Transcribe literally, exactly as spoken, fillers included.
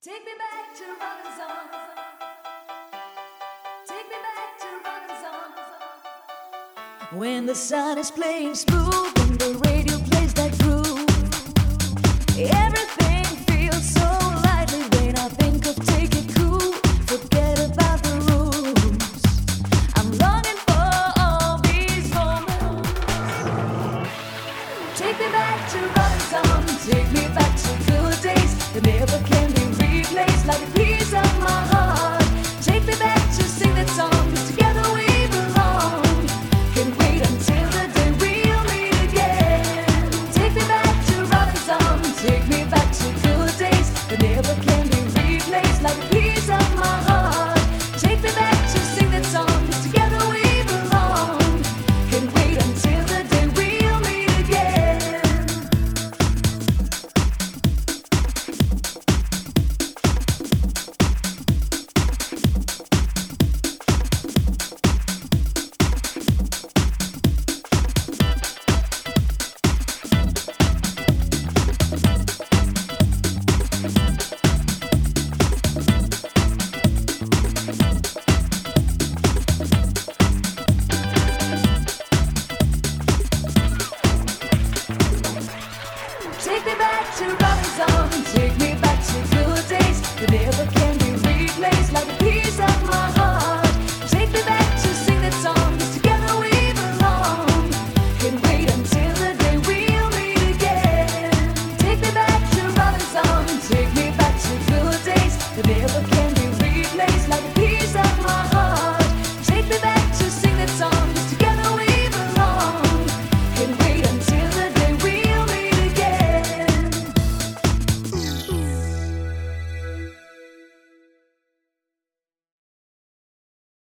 Take me back to Robinson. Take me back to Robinson. When the sun is playing smooth and the radio plays that groove, everything feels so lively when I think of take it cool. Forget about the rules. I'm longing for all these moments. Take me back to Robinson. Take me back to good days that never can be replaced, like a piece of my heart. Take me back to sing that song, 'cause together we belong. Can't wait until the day we'll meet again. Take me back to Robinson. Take me back to good days that never can be replaced, like a piece of my heart. Take me back to sing that song, 'cause together we belong. Can't wait until the day we'll meet again. Take me back to Robinson. Take me back to good days that never came.